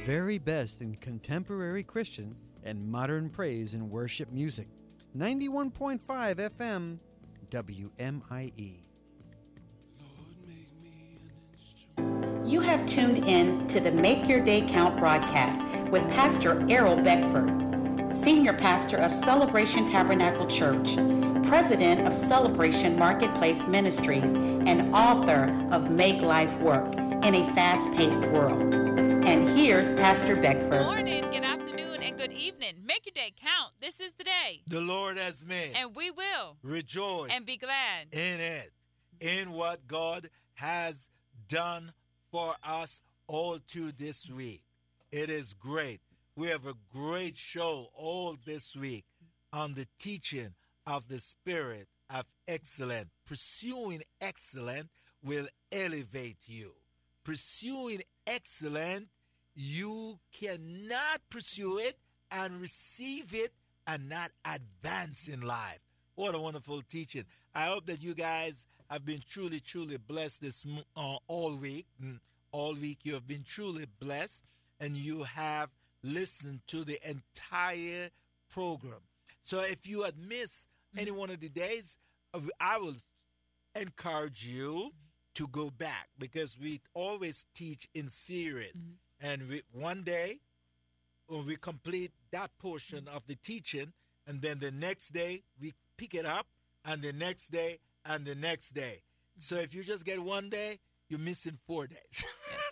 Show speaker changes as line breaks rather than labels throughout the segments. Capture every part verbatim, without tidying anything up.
very best in contemporary Christian and modern praise and worship music. ninety-one point five F M, W M I E.
You have tuned in to the Make Your Day Count broadcast with Pastor Errol Beckford, Senior Pastor of Celebration Tabernacle Church, President of Celebration Marketplace Ministries, and author of Make Life Work in a Fast-Paced World. And here's Pastor Beckford.
Good morning, good afternoon, and good evening. Make your day count. This is the day
the Lord has made.
And we will
rejoice
and be glad
in it, in what God has done for us all to this week. It is great. We have a great show all this week on the teaching of the Spirit of excellence. Pursuing excellence will elevate you. Pursuing excellence, you cannot pursue it and receive it and not advance in life. What a wonderful teaching. I hope that you guys have been truly, truly blessed this uh, all week. All week you have been truly blessed and you have listened to the entire program. So if you had missed mm-hmm. any one of the days, I will encourage you to go back because we always teach in series. Mm-hmm. And we, one day, when we complete that portion mm-hmm. of the teaching, and then the next day, we pick it up, and the next day, and the next day. Mm-hmm. So if you just get one day, you're missing four days.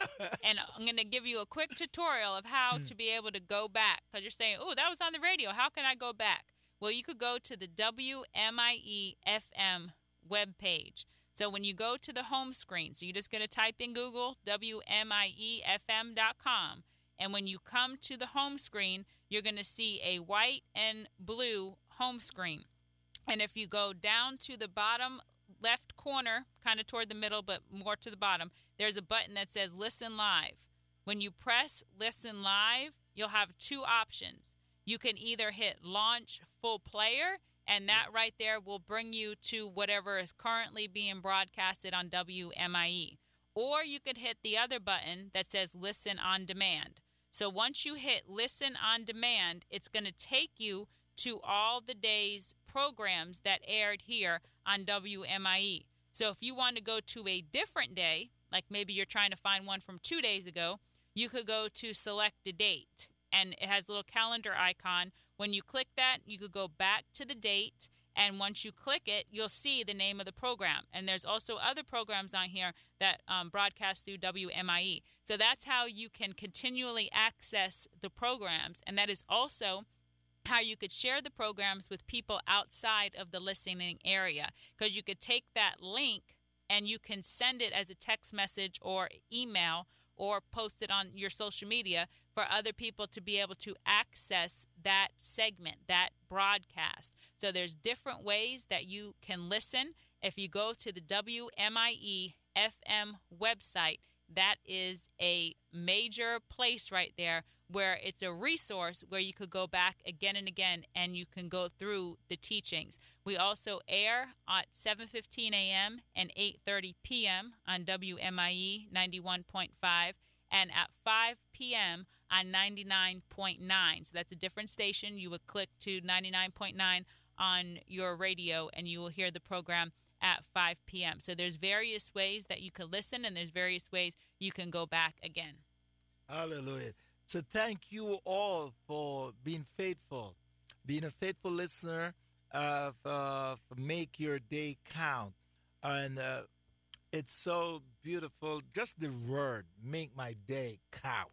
And I'm going to give you a quick tutorial of how mm. to be able to go back. Because you're saying, oh, that was on the radio. How can I go back? Well, you could go to the W M I E F M webpage. So when you go to the home screen, so you're just going to type in Google, W M I E F M dot com. And when you come to the home screen, you're going to see a white and blue home screen. And if you go down to the bottom left corner, kind of toward the middle, but more to the bottom, there's a button that says Listen Live. When you press Listen Live, you'll have two options. You can either hit Launch Full Player, and that right there will bring you to whatever is currently being broadcasted on W M I E. Or you could hit the other button that says Listen On Demand. So once you hit Listen On Demand, it's going to take you to all the day's programs that aired here on W M I E. So if you want to go to a different day, like maybe you're trying to find one from two days ago, you could go to Select a Date, and it has a little calendar icon. When you click that, you could go back to the date, and once you click it, you'll see the name of the program. And there's also other programs on here that um, broadcast through W M I E. So that's how you can continually access the programs, and that is also how you could share the programs with people outside of the listening area, because you could take that link and you can send it as a text message or email or post it on your social media for other people to be able to access that segment, that broadcast. So there's different ways that you can listen. If you go to the W M I E F M website, that is a major place right there where it's a resource where you could go back again and again and you can go through the teachings. We also air at seven fifteen a.m. and eight thirty p.m. on W M I E ninety-one point five and at five p.m. on ninety-nine point nine. So that's a different station. You would click to ninety-nine point nine on your radio and you will hear the program at five p.m. So there's various ways that you can listen and there's various ways you can go back again.
Hallelujah. So thank you all for being faithful, being a faithful listener of uh, Make Your Day Count. And uh, it's so beautiful. Just the word, make my day count.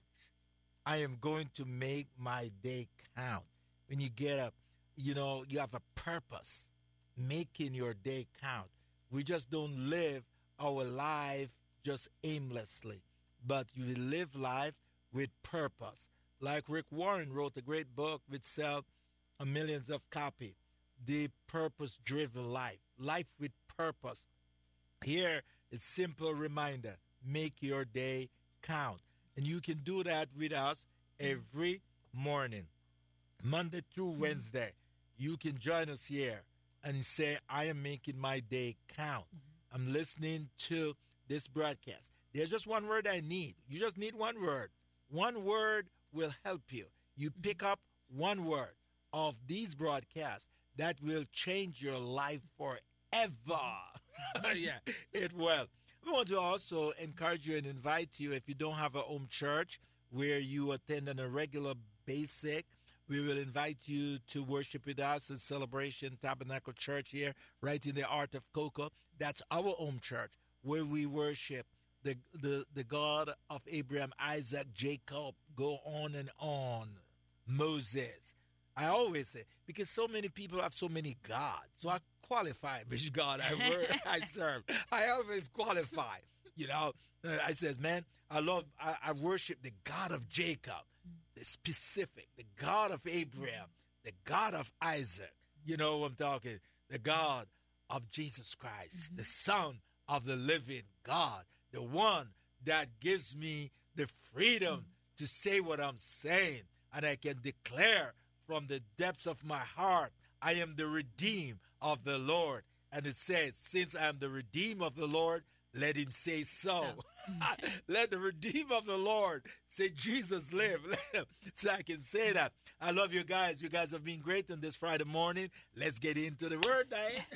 I am going to make my day count. When you get up, you know, you have a purpose, making your day count. We just don't live our life just aimlessly, but you live life with purpose. Like Rick Warren wrote a great book which sold millions of copies, The Purpose-Driven Life, Life with Purpose. Here is a simple reminder, make your day count. And you can do that with us every morning, Monday through Wednesday. You can join us here and say, I am making my day count. I'm listening to this broadcast. There's just one word I need. You just need one word. One word will help you. You pick up one word of these broadcasts that will change your life forever. Yeah, it will. We want to also encourage you and invite you, if you don't have a home church where you attend on a regular basis, we will invite you to worship with us at Celebration Tabernacle Church here, right in the Heart of Cocoa. That's our home church where we worship the, the, the God of Abraham, Isaac, Jacob, go on and on, Moses. I always say, because so many people have so many gods, so I qualify which God I, wor- I serve. I always qualify, you know. I says, man, I love, I, I worship the God of Jacob, the specific, the God of Abraham, the God of Isaac. You know what I'm talking, the God of Jesus Christ, mm-hmm. the Son of the living God, the one that gives me the freedom mm-hmm. to say what I'm saying, and I can declare from the depths of my heart, I am the redeemed of the Lord. And it says, since I am the redeemed of the Lord, let him say so. so. Let the redeemed of the Lord say, Jesus live. So I can say that. I love you guys. You guys have been great on this Friday morning. Let's get into the word, Diane.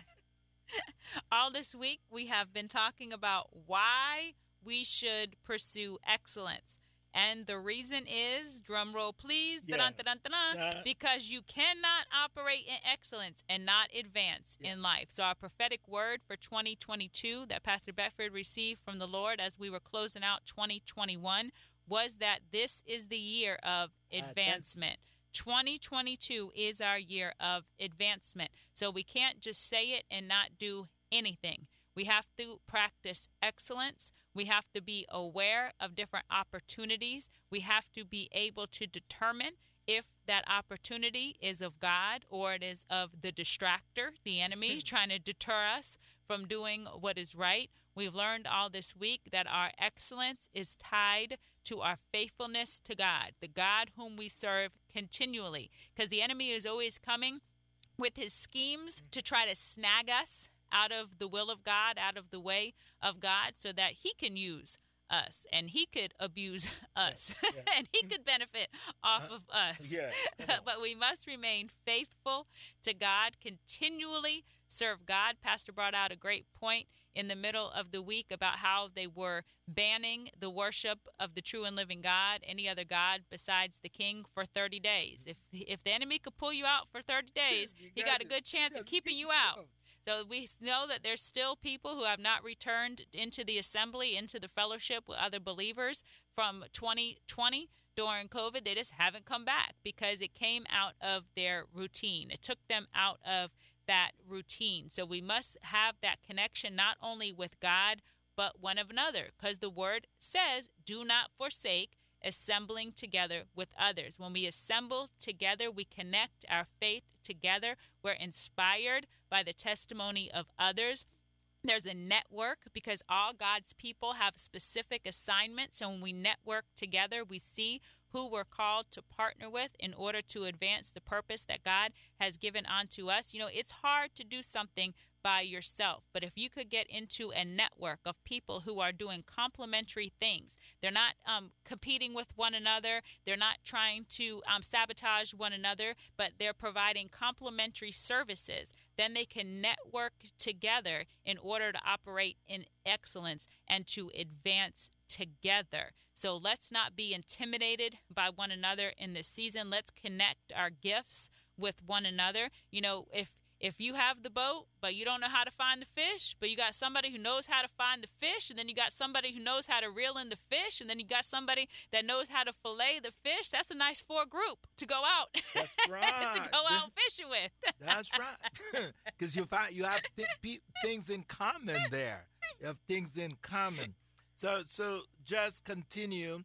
All this week, we have been talking about why we should pursue excellence. And the reason is, drum roll please, yeah. dun, dun, dun, dun, uh, because you cannot operate in excellence and not advance yeah. in life. So our prophetic word for twenty twenty-two that Pastor Beckford received from the Lord as we were closing out twenty twenty-one was that this is the year of advancement. Uh, twenty twenty-two is our year of advancement. So we can't just say it and not do anything. We have to practice excellence. We have to be aware of different opportunities. We have to be able to determine if that opportunity is of God or it is of the distractor, the enemy, trying to deter us from doing what is right. We've learned all this week that our excellence is tied to our faithfulness to God, the God whom we serve continually, because the enemy is always coming with his schemes to try to snag us out of the will of God, out of the way of God, so that he can use us and he could abuse us yeah, yeah. and he could benefit off uh, of us. Yeah, but we must remain faithful to God, continually serve God. Pastor brought out a great point in the middle of the week about how they were banning the worship of the true and living God, any other God besides the King, for thirty days. If if the enemy could pull you out for thirty days, he got a good chance of keeping you out. So we know that there's still people who have not returned into the assembly, into the fellowship with other believers from twenty twenty during COVID. They just haven't come back because it came out of their routine. It took them out of that routine. So we must have that connection not only with God, but one of another, because the word says, do not forsake assembling together with others. When we assemble together, we connect our faith together. We're inspired by the testimony of others. There's a network because all God's people have specific assignments. And when we network together, we see who we're called to partner with in order to advance the purpose that God has given unto us. You know, it's hard to do something by yourself, but if you could get into a network of people who are doing complementary things, they're not um, competing with one another, they're not trying to um, sabotage one another, but they're providing complementary services, then they can network together in order to operate in excellence and to advance together. So let's not be intimidated by one another in this season. Let's connect our gifts with one another. You know, if If you have the boat, but you don't know how to find the fish, but you got somebody who knows how to find the fish, and then you got somebody who knows how to reel in the fish, and then you got somebody that knows how to fillet the fish, that's a nice four group to go out.
That's right.
to go out fishing with.
That's right. Because you find you have th- things in common there. You have things in common. So, so just continue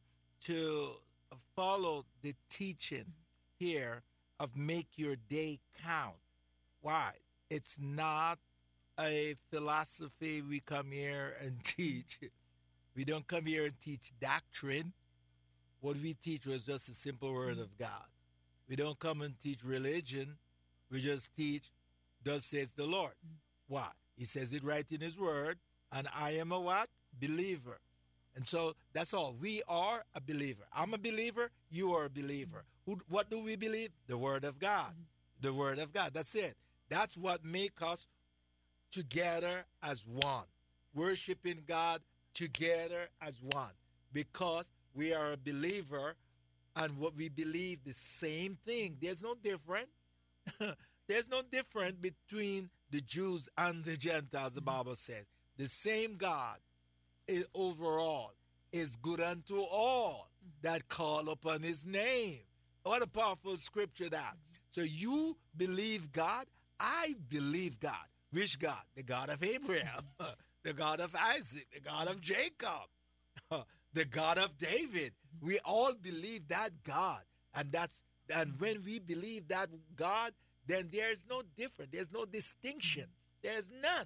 to follow the teaching here of make your day count. Why? It's not a philosophy we come here and teach. We don't come here and teach doctrine. What we teach was just a simple word of God. We don't come and teach religion. We just teach, thus says the Lord. Why? He says it right in his word. And I am a what? Believer. And so that's all. We are a believer. I'm a believer. You are a believer. Who, what do we believe? The Word of God. The Word of God. That's it. That's what makes us together as one. Worshiping God together as one. Because we are a believer and what we believe the same thing. There's no difference. There's no difference between the Jews and the Gentiles, the Bible says. The same God is overall is good unto all that call upon his name. What a powerful scripture that. So you believe God, I believe God. Which God? The God of Abraham, the God of Isaac, the God of Jacob, the God of David. We all believe that God. And that's and when we believe that God, then there's no difference. There's no distinction. There's none.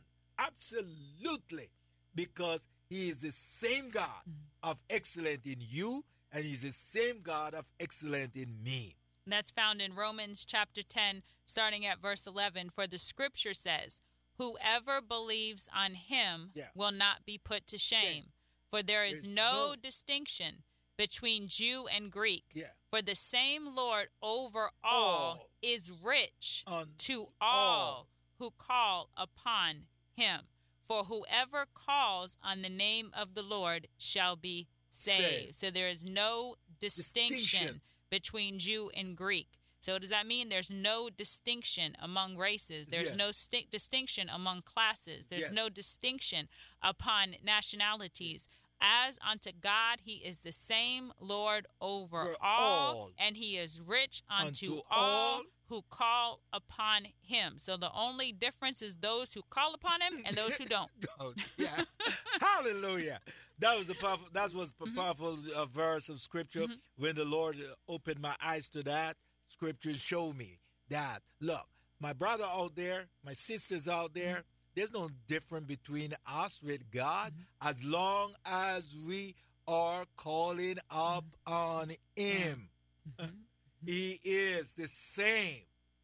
Absolutely. Because he is the same God of excellent in you, and he's the same God of excellent in me.
That's found in Romans chapter ten, starting at verse eleven. For the scripture says, whoever believes on him yeah. will not be put to shame. shame. For there is no, no distinction between Jew and Greek. Yeah. For the same Lord over all, all is rich to all, all who call upon him. For whoever calls on the name of the Lord shall be saved. saved. So there is no distinction, distinction between Jew and Greek. So does that mean there's no distinction among races? There's yeah. no sti- distinction among classes. There's yeah. no distinction upon nationalities. As unto God, he is the same Lord over all, all, and he is rich unto, unto all, all who call upon him. So the only difference is those who call upon him and those who don't.
don't yeah. Hallelujah. That was a powerful, that was a mm-hmm. powerful uh, verse of scripture. Mm-hmm. When the Lord opened my eyes to that, scriptures show me that, look, my brother out there, my sisters out there, mm-hmm. there's no difference between us with God mm-hmm. as long as we are calling up mm-hmm. on him. Mm-hmm. He is the same.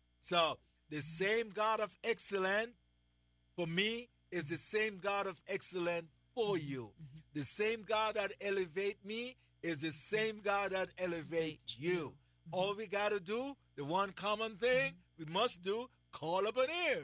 So the same God of excellence for me is the same God of excellence for you. Mm-hmm. The same God that elevate me is the same God that elevate you. Mm-hmm. All we got to do, the one common thing we must do, call upon him.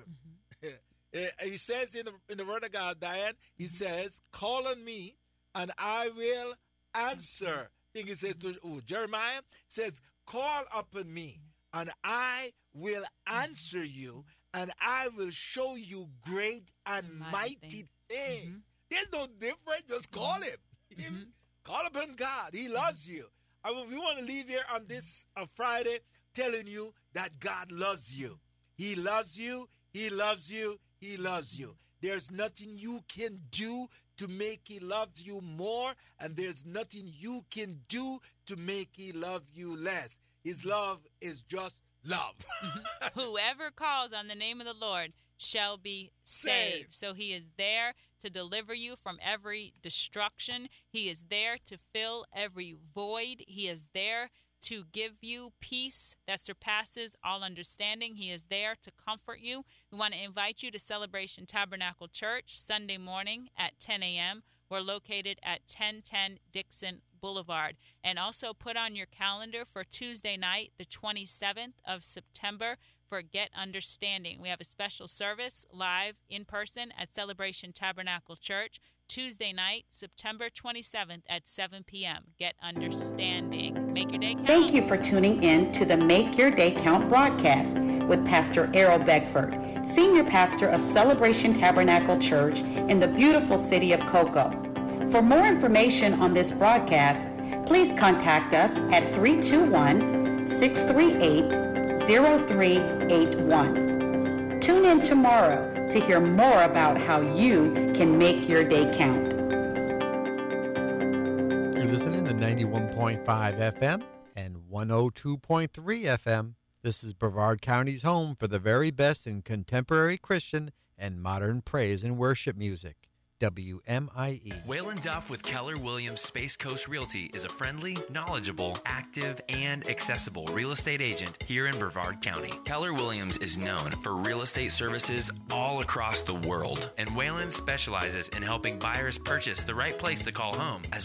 Mm-hmm. He says in the, in the word of God, Diane, he mm-hmm. says, call on me and I will answer. I think he says to oh, Jeremiah, says, call upon me and I will answer you and I will show you great and mighty, mighty things. things. Mm-hmm. There's no difference. Just call him. Mm-hmm. Call upon God. He loves you. I mean, we want to leave here on this uh, Friday telling you that God loves you. He loves you. He loves you. He loves you. There's nothing you can do to make he love you more, and there's nothing you can do to make he love you less. His love is just love.
Whoever calls on the name of the Lord shall be saved. saved. So he is there to deliver you from every destruction. He is there to fill every void. He is there to give you peace that surpasses all understanding. He is there to comfort you. We want to invite you to Celebration Tabernacle Church Sunday morning at ten a.m. We're located at ten ten Dixon Boulevard. And also put on your calendar for Tuesday night, the twenty-seventh of September, for Get Understanding. We have a special service live in person at Celebration Tabernacle Church Tuesday night, September twenty-seventh at seven p.m. Get Understanding. Make your day count.
Thank you for tuning in to the Make Your Day Count broadcast with Pastor Errol Beckford, Senior Pastor of Celebration Tabernacle Church in the beautiful city of Cocoa. For more information on this broadcast, please contact us at three two one, six three eight, zero three eight one. Tune in tomorrow to hear more about how you can make your day count.
You're listening to ninety-one point five F M and one oh two point three F M. This is Brevard County's home for the very best in contemporary Christian and modern praise and worship music. W M I E.
Waylon Duff with Keller Williams Space Coast Realty is a friendly, knowledgeable, active, and accessible real estate agent here in Brevard County. Keller Williams is known for real estate services all across the world, and Waylon specializes in helping buyers purchase the right place to call home, as